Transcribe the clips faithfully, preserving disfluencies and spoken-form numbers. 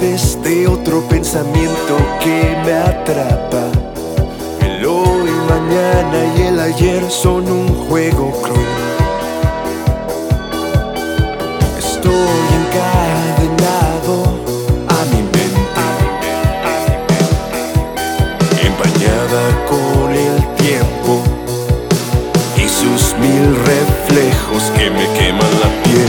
partes de otro pensamiento que me atrapa. El hoy, mañana y el ayer son un juego cruel. Estoy encadenado a mi mente, empañada con el tiempo y sus mil reflejos que me queman la piel.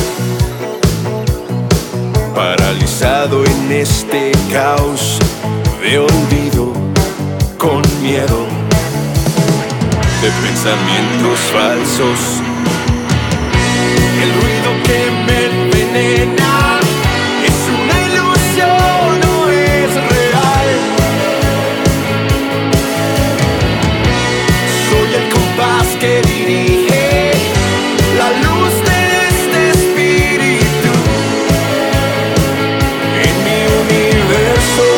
Paralizado en este caos de olvido, con miedo de pensamientos falsos. El ruido que me envenena es una ilusión, no es real. Soy el compás que dirige la luz de este espíritu en mi universo.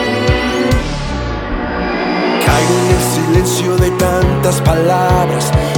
Caigo en el silencio de tantas palabras